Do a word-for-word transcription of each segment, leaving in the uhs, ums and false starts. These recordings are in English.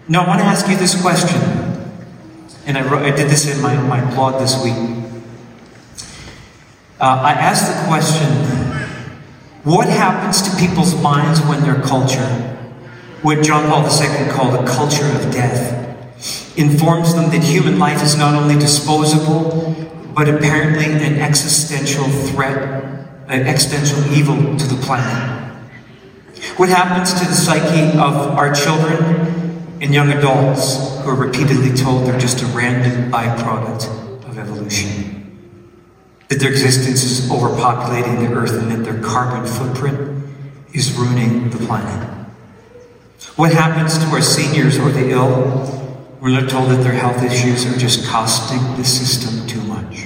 Now, I want to ask you this question, and I, wrote, I did this in my, my blog this week. Uh, I asked the question, what happens to people's minds when their culture, what John Paul the Second called a culture of death, informs them that human life is not only disposable, but apparently an existential threat, an existential evil to the planet? What happens to the psyche of our children and young adults who are repeatedly told they're just a random byproduct of evolution? That their existence is overpopulating the earth and that their carbon footprint is ruining the planet? What happens to our seniors or the ill when they're told that their health issues are just costing the system too much?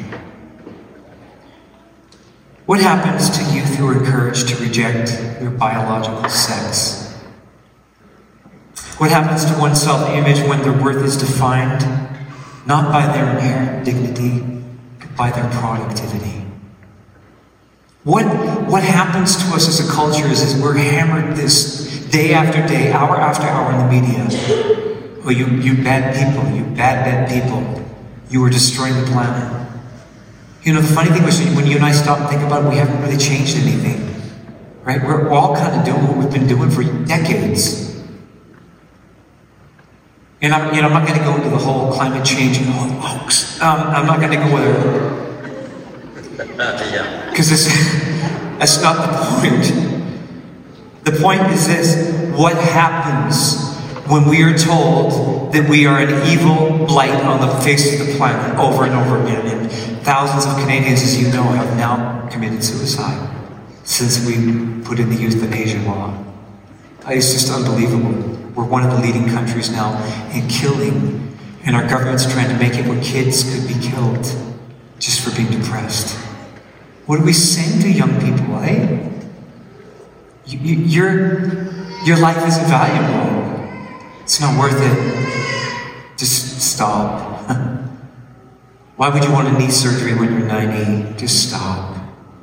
What happens to youth who are encouraged to reject their biological sex? What happens to one's self-image when their worth is defined not by their inherent dignity, but by their productivity? What, what happens to us as a culture is, is we're hammered this day after day, hour after hour in the media. Oh, you, you bad people, you bad, bad people. You are destroying the planet. You know, the funny thing was, when you and I stop and think about it, we haven't really changed anything. Right? We're, we're all kind of doing what we've been doing for decades. And I'm, you know, I'm not going to go into the whole climate change and all the hoax. Um, I'm not going to go there. Because that's not the point. The point is this: what happens when we are told that we are an evil blight on the face of the planet over and over again? And thousands of Canadians, as you know, have now committed suicide since we put in the euthanasia law. It's just unbelievable. We're one of the leading countries now in killing, and our government's trying to make it where kids could be killed just for being depressed. What are we saying to young people, eh? You, you, your, your life is invaluable. It's not worth it. Just stop. Why would you want a knee surgery when you're ninety? Just stop.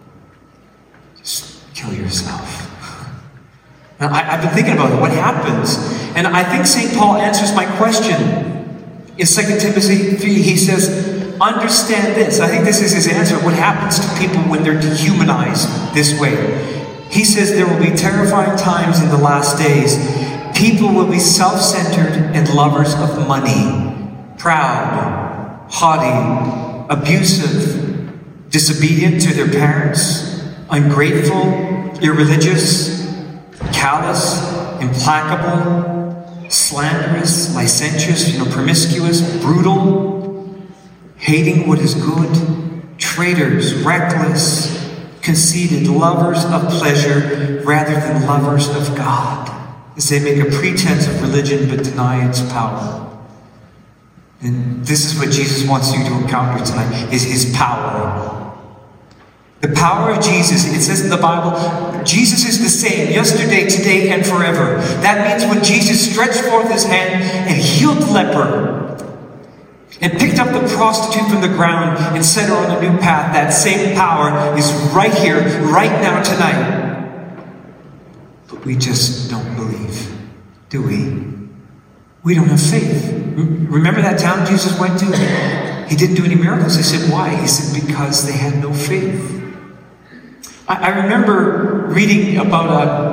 Just kill yourself. Now, I, I've been thinking about it. What happens? And I think Saint Paul answers my question. In Second Timothy three, he says, understand this. I think this is his answer. What happens to people when they're dehumanized this way? He says there will be terrifying times in the last days. People will be self-centered and lovers of money, proud, haughty, abusive, disobedient to their parents, ungrateful, irreligious, callous, implacable, slanderous, licentious, you know, promiscuous, brutal, hating what is good, traitors, reckless, conceited, lovers of pleasure rather than lovers of God, as they make a pretense of religion but deny its power. And this is what Jesus wants you to encounter tonight, is his power. The power of Jesus, it says in the Bible, Jesus is the same yesterday, today, and forever. That means when Jesus stretched forth his hand and healed the leper, and picked up the prostitute from the ground and set her on a new path, that same power is right here, right now, tonight. But we just don't believe, do we? We don't have faith. Remember that town Jesus went to? He didn't do any miracles. He said, why? He said, because they had no faith. I, I remember reading about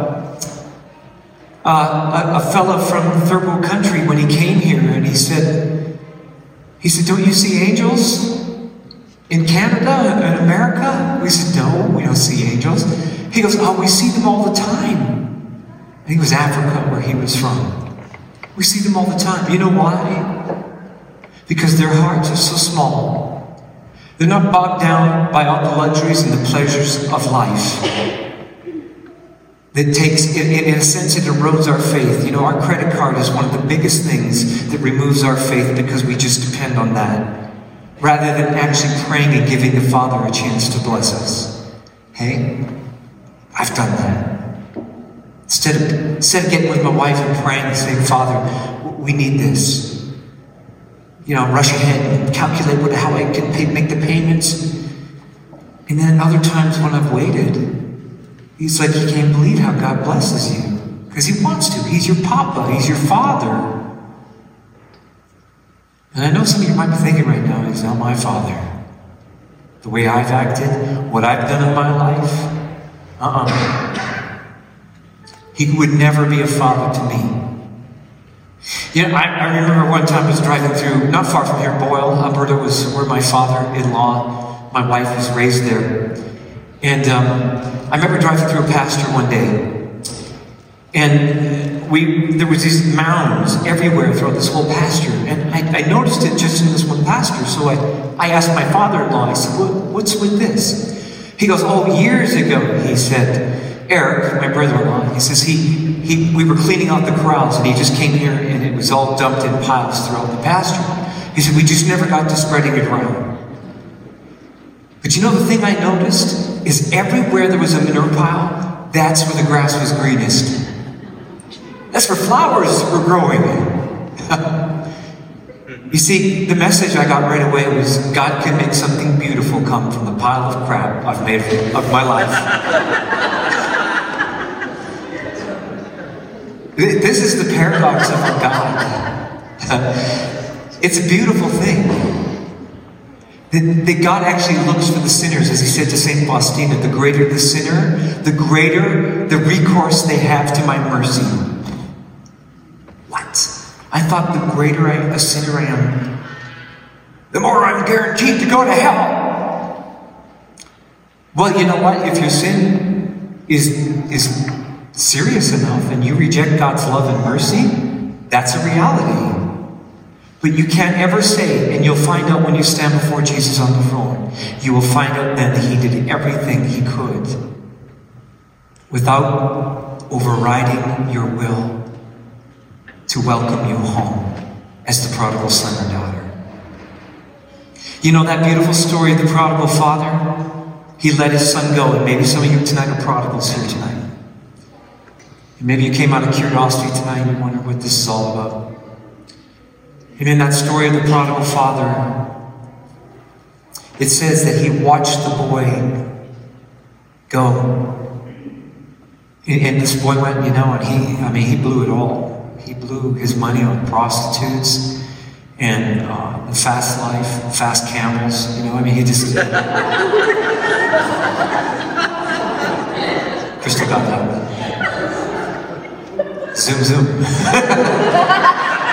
a, a, a fellow from third world country when he came here, and he said, He said, don't you see angels in Canada, in America? We said, no, we don't see angels. He goes, oh, we see them all the time. I think it was Africa where he was from. We see them all the time. You know why? Because their hearts are so small. They're not bogged down by all the luxuries and the pleasures of life. That takes, in, in a sense, it erodes our faith. You know, our credit card is one of the biggest things that removes our faith because we just depend on that, rather than actually praying and giving the Father a chance to bless us. Hey, I've done that. Instead of, instead of getting with my wife and praying and saying, Father, we need this. You know, rush ahead and calculate what, how I can pay, make the payments. And then other times when I've waited, he's like, you can't believe how God blesses you. Because he wants to. He's your papa. He's your father. And I know some of you might be thinking right now, he's not my father. The way I've acted, what I've done in my life, uh-uh. He would never be a father to me. You know, I, I remember one time I was driving through, not far from here, Boyle, Alberta, was where my father-in-law, my wife was raised there. And um, I remember driving through a pasture one day, and we there was these mounds everywhere throughout this whole pasture, and I, I noticed it just in this one pasture. So I, I asked my father-in-law, I said, what, what's with this? He goes, oh, years ago, he said, Eric, my brother-in-law, he says, he, he, we were cleaning out the corrals, and he just came here, and it was all dumped in piles throughout the pasture. He said, we just never got to spreading it around. But you know the thing I noticed is everywhere there was a manure pile, that's where the grass was greenest. That's where flowers were growing. You see, the message I got right away was God can make something beautiful come from the pile of crap I've made of my life. This is the paradox of our God. It's a beautiful thing. That God actually looks for the sinners, as he said to Saint Faustina, the greater the sinner, the greater the recourse they have to my mercy. What? I thought the greater I, a sinner I am, the more I'm guaranteed to go to hell. Well, you know what? If your sin is, is serious enough and you reject God's love and mercy, that's a reality. But you can't ever say, and you'll find out when you stand before Jesus on the throne, you will find out then that he did everything he could without overriding your will to welcome you home as the prodigal son or daughter. You know that beautiful story of the prodigal father? He let his son go, and maybe some of you tonight are prodigals here tonight. And maybe you came out of curiosity tonight and you wonder what this is all about. And in that story of the prodigal father, it says that he watched the boy go. And this boy went, you know, and he, I mean, he blew it all. He blew his money on prostitutes and uh, the fast life, fast camels, you know, I mean, he just... Crystal got that one. Zoom, zoom.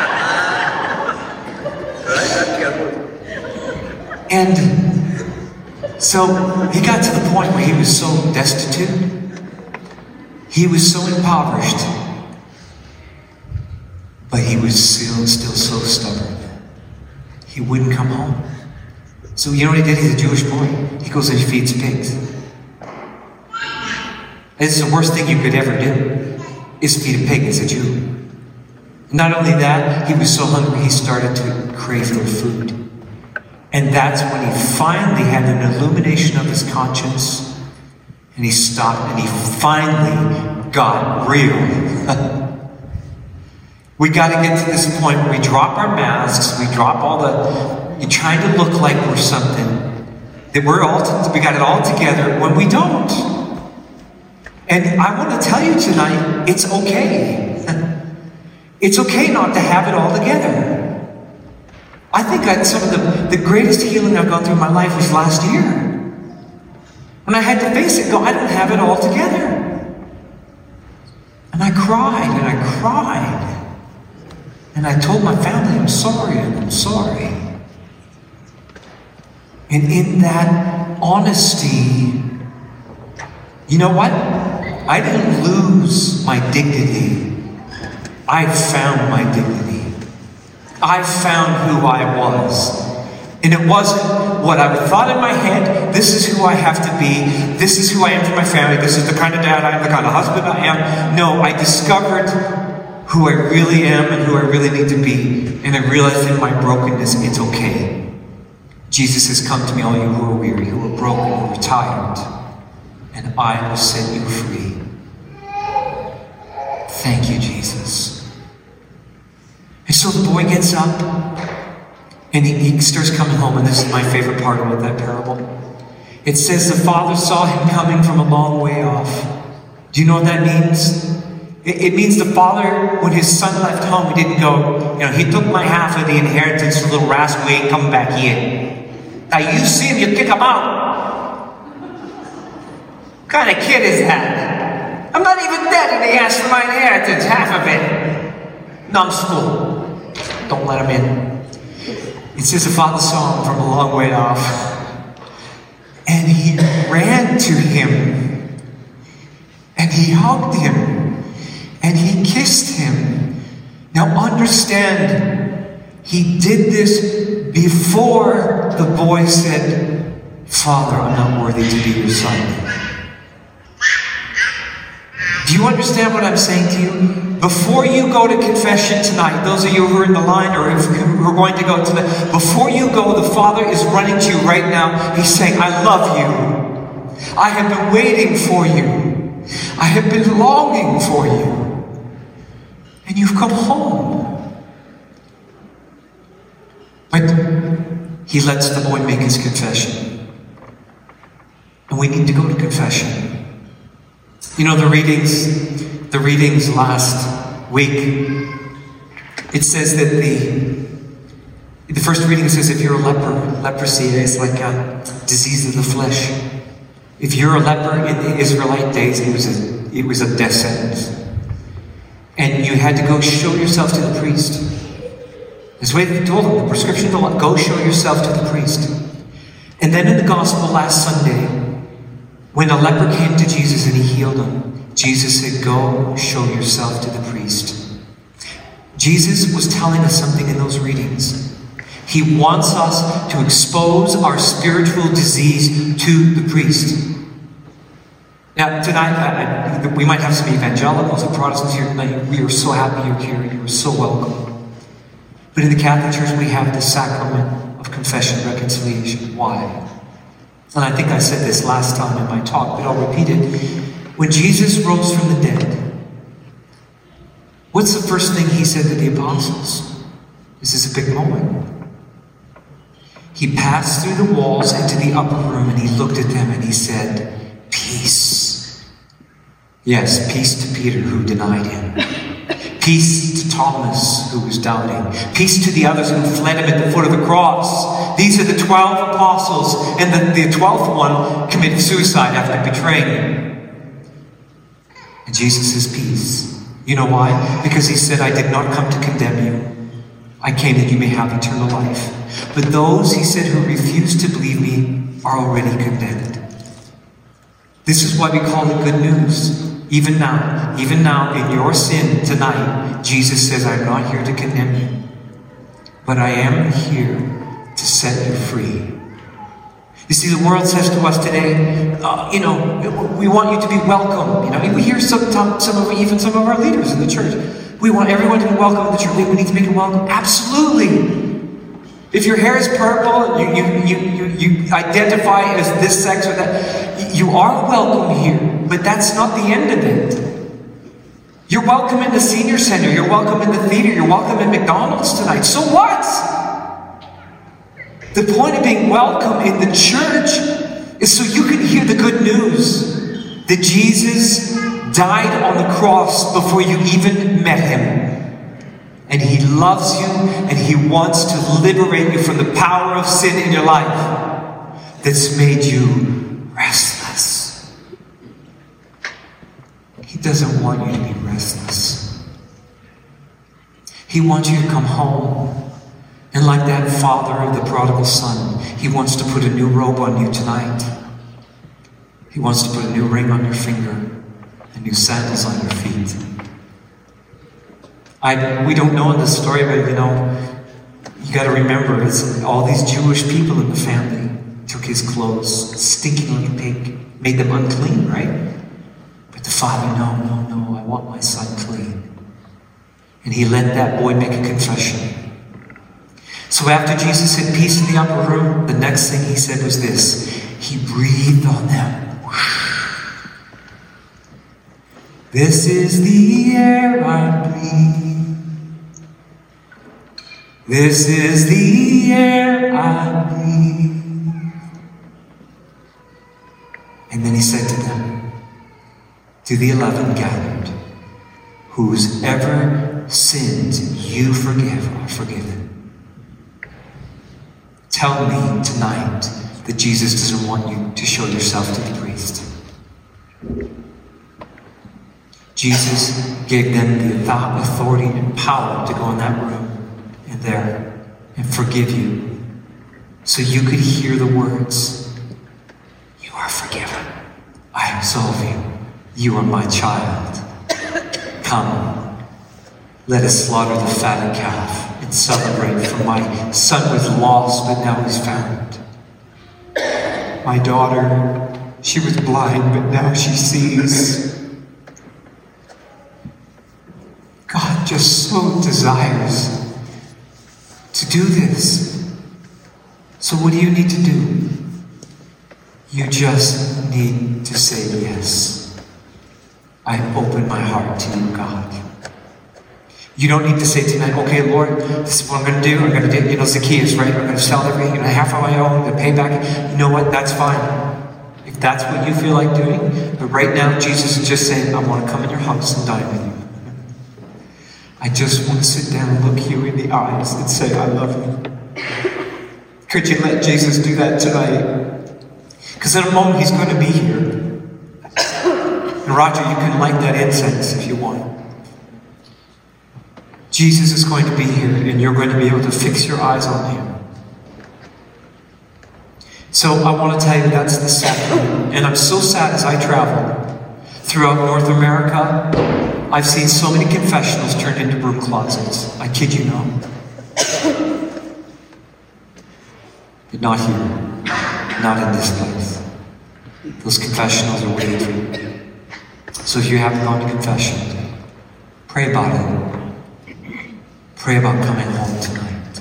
And so he got to the point where he was so destitute, he was so impoverished, but he was still, still so stubborn. He wouldn't come home. So you know what he did? He's a Jewish boy. He goes and he feeds pigs. It's the worst thing you could ever do, is feed a pig as a Jew. Not only that, he was so hungry he started to crave for food. And that's when he finally had an illumination of his conscience, and he stopped and he finally got real. We got to get to this point where we drop our masks, we drop all the, you're trying to look like we're something, that we're all, we got it all together when we don't. And I want to tell you tonight, it's okay. It's okay not to have it all together. I think I, some of the, the greatest healing I've gone through in my life was last year. When I had to face it, go, I don't have it all together. And I cried, and I cried. And I told my family, I'm sorry, and I'm sorry. And in that honesty, you know what? I didn't lose my dignity. I found my dignity. I found who I was. And it wasn't what I thought in my head, this is who I have to be, this is who I am for my family, this is the kind of dad I am, the kind of husband I am. No, I discovered who I really am and who I really need to be. And I realized in my brokenness, it's okay. Jesus has come to me, all you who are weary, who are broken, who are tired, and I will set you free. Thank you, Jesus. And so the boy gets up, and he, he starts coming home, and this is my favorite part about that parable. It says the father saw him coming from a long way off. Do you know what that means? It, it means the father, when his son left home, he didn't go, you know, he took my half of the inheritance, the little rascal, he ain't coming back here. Now you see him, you kick him out. What kind of kid is that? I'm not even dead and he asked for my inheritance, half of it. Numbskull. Don't let him in. It says the father saw him from a long way off. And he ran to him. And he hugged him. And he kissed him. Now understand, he did this before the boy said, Father, I'm not worthy to be your son. Do you understand what I'm saying to you? Before you go to confession tonight, those of you who are in the line or who are going to go tonight, before you go, the Father is running to you right now. He's saying, I love you. I have been waiting for you. I have been longing for you. And you've come home. But he lets the boy make his confession. And we need to go to confession. You know, the readings, the readings last week, it says that the, the first reading says if you're a leper, leprosy is like a disease of the flesh. If you're a leper in the Israelite days, it was a, it was a death sentence. And you had to go show yourself to the priest. This way they told them, the prescription of the law, go show yourself to the priest. And then in the gospel last Sunday, when a leper came to Jesus and he healed him, Jesus said, go show yourself to the priest. Jesus was telling us something in those readings. He wants us to expose our spiritual disease to the priest. Now, tonight, I, I, we might have some evangelicals and Protestants here tonight. We are so happy you're here. You are so welcome. But in the Catholic Church, we have the sacrament of confession and reconciliation. Why? And I think I said this last time in my talk, but I'll repeat it. When Jesus rose from the dead, what's the first thing he said to the apostles? This is a big moment. He passed through the walls into the upper room and he looked at them and he said, peace. Yes, peace to Peter who denied him. Peace to Thomas who was doubting. Peace to the others who fled him at the foot of the cross. These are the twelve apostles, and the, the twelfth one committed suicide after betraying him. And Jesus is peace. You know why? Because he said, I did not come to condemn you. I came that you may have eternal life. But those, he said, who refuse to believe me are already condemned. This is why we call it good news. Even now, even now in your sin tonight, Jesus says, I'm not here to condemn you, but I am here to set you free. You see, the world says to us today, uh, you know, we want you to be welcome. You know, we hear some, some of even some of our leaders in the church. We want everyone to be welcome in the church. We need to make them welcome. Absolutely. If your hair is purple, you, you, you, you, you identify as this sex or that, you are welcome here. But that's not the end of it. You're welcome in the senior center. You're welcome in the theater. You're welcome in McDonald's tonight. So what? The point of being welcome in the church is so you can hear the good news that Jesus died on the cross before you even met him. And he loves you and he wants to liberate you from the power of sin in your life that's made you restless. He doesn't want you to be restless. He wants you to come home. And like that father of the prodigal son, he wants to put a new robe on you tonight. He wants to put a new ring on your finger and new sandals on your feet. I, we don't know this story, but you know, you got to remember, it's all these Jewish people in the family took his clothes, stinking like a pig, made them unclean, right? But the father, no, no, no, I want my son clean. And he let that boy make a confession. So after Jesus said peace in the upper room, the next thing he said was this. He breathed on them. This is the air I breathe. This is the air I breathe. And then he said to them, to the eleven gathered, whose ever sins you forgive are forgiven. Tell me tonight that Jesus doesn't want you to show yourself to the priest. Jesus gave them the authority and power to go in that room and there and forgive you, so you could hear the words, "You are forgiven. I absolve you. You are my child. Come, let us slaughter the fatted calf and celebrate, for my son was lost, but now he's found. My daughter, she was blind, but now she sees." God just so desires to do this. So what do you need to do? You just need to say yes. I open my heart to you, God. You don't need to say tonight, "Okay, Lord, this is what I'm going to do. I'm going to do, you know, Zacchaeus, right? I'm going to sell everything, you know, half of my own, to pay back." You know what? That's fine. If that's what you feel like doing. But right now, Jesus is just saying, "I want to come in your house and dine with you. I just want to sit down and look you in the eyes and say, I love you." Could you let Jesus do that tonight? Because in a moment, he's going to be here. And Roger, you can light that incense if you want. Jesus is going to be here, and you're going to be able to fix your eyes on him. So I want to tell you that's the sacrament. And I'm so sad as I travel throughout North America, I've seen so many confessionals turned into broom closets. I kid you not. But not here. Not in this place. Those confessionals are waiting for you. So if you haven't gone to confession, pray about it. Pray about coming home tonight.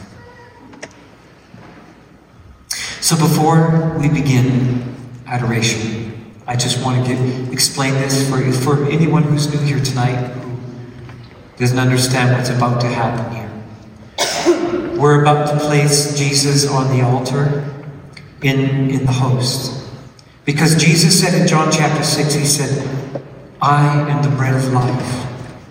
So before we begin adoration, I just want to get, explain this for, for anyone who's new here tonight who doesn't understand what's about to happen here. We're about to place Jesus on the altar in, in the host. Because Jesus said in John chapter six, he said, "I am the bread of life.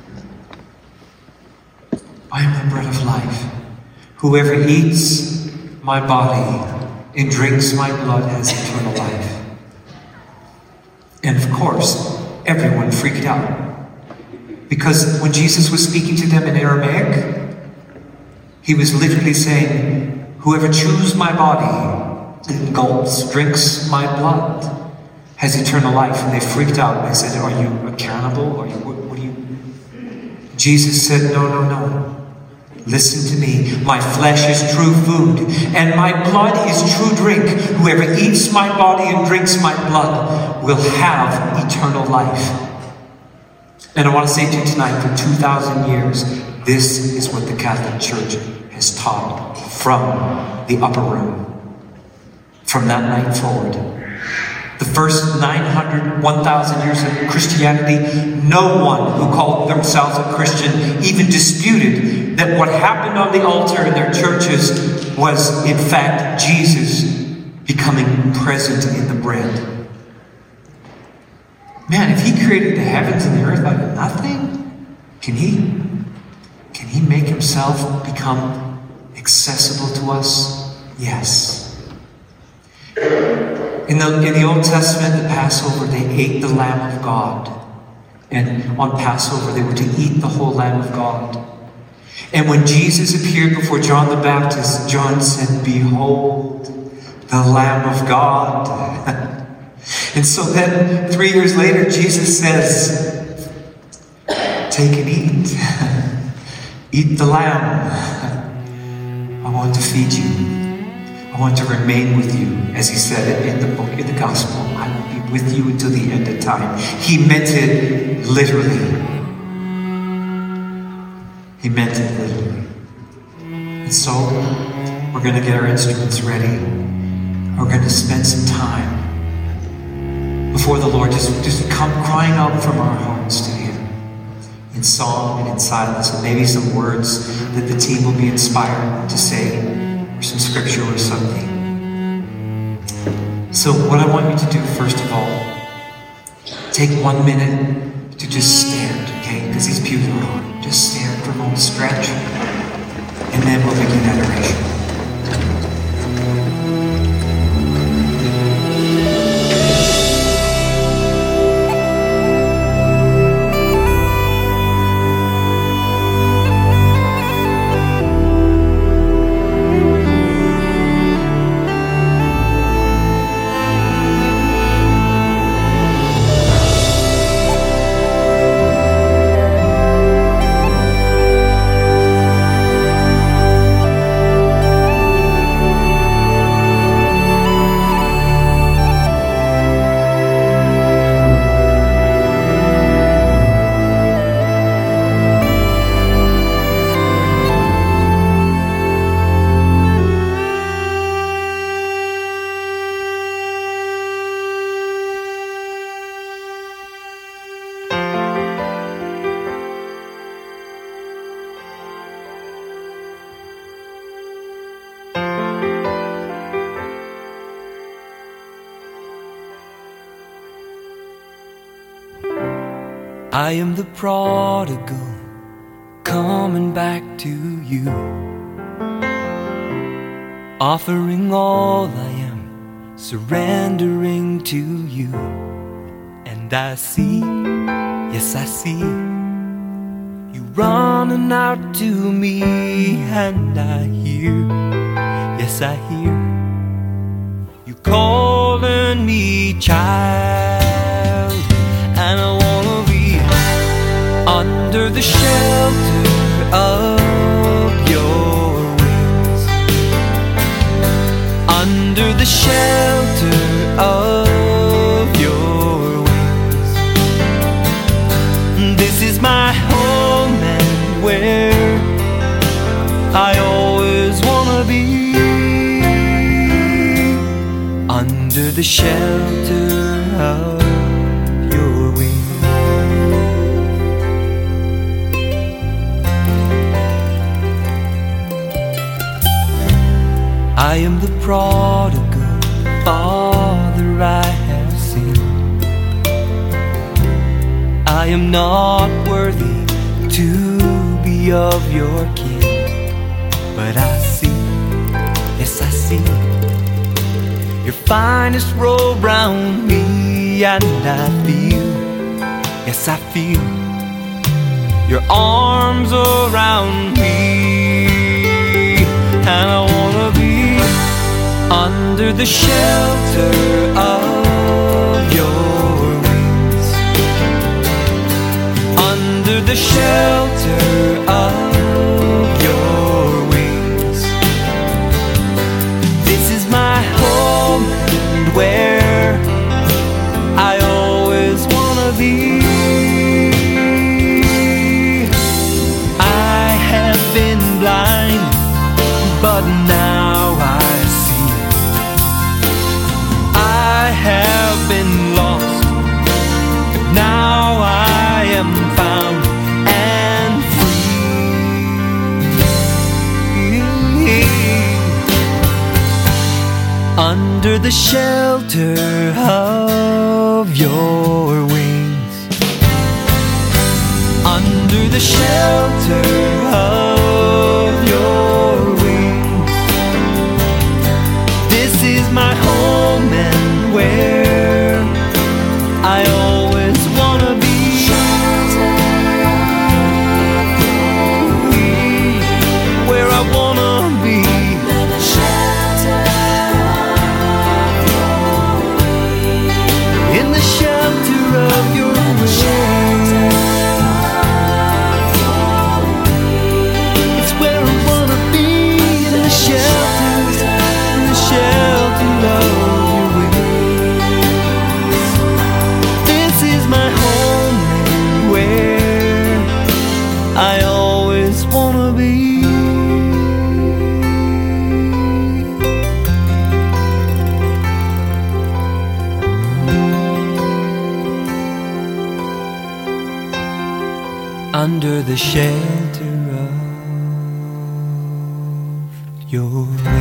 I am the bread of life. Whoever eats my body and drinks my blood has eternal life." And of course, everyone freaked out. Because when Jesus was speaking to them in Aramaic, he was literally saying, "Whoever chews my body and gulps, drinks my blood, has eternal life." And they freaked out. They said, "Are you a cannibal? Are you, what, what are you?" Jesus said, "No, no, no. Listen to me. My flesh is true food, and my blood is true drink. Whoever eats my body and drinks my blood will have eternal life." And I want to say to you tonight, for two thousand years, this is what the Catholic Church has taught from the upper room. From that night forward. The first nine hundred, one thousand years of Christianity, no one who called themselves a Christian even disputed that what happened on the altar in their churches was, in fact, Jesus becoming present in the bread. Man, if he created the heavens and the earth out of nothing, can he, can he make himself become accessible to us? Yes. In the, in the Old Testament, the Passover, they ate the Lamb of God. And on Passover, they were to eat the whole Lamb of God. And when Jesus appeared before John the Baptist, John said, "Behold, the Lamb of God." And so then, three years later, Jesus says, "Take and eat. Eat the Lamb. I want to feed you. I want to remain with you," as he said it in the book, in the gospel. "I will be with you until the end of time." He meant it literally. He meant it literally. And so, we're going to get our instruments ready. We're going to spend some time before the Lord, just, just come crying out from our hearts to him in song and in silence, and maybe some words that the team will be inspired to say, or some scripture or something. So what I want you to do, first of all, take one minute to just stand, okay? okay, because these pews are on. Just stand for a moment, stretch, and then we'll begin adoration. I am the prodigal, coming back to you, offering all I am, surrendering to you. And I see, yes I see, you running out to me. And I hear, yes I hear, you calling me child. And I wanna be under the shelter of your wings, under the shelter of your wings. This is my home and where I always wanna be, under the shelter of your wings. I am the prodigal father I have seen. I am not worthy to be of your kin, but I see, yes I see, your finest robe round me. And I feel, yes I feel, your arms around me. And I wanna be under the shelter of your wings, under the shelter of your wings. This is my home and where I always wanna be. I have been blind, but now I see. I have been lost, but now I am found and free, under the shelter of your wings, under the shelter of your wings. This is my home and where I always wanna be, where I wanna be, in the shelter of your wings. It's where I wanna be, in the shelter, in the shelter of your wings. This is my home and where I always wanna be. Under the shelter of your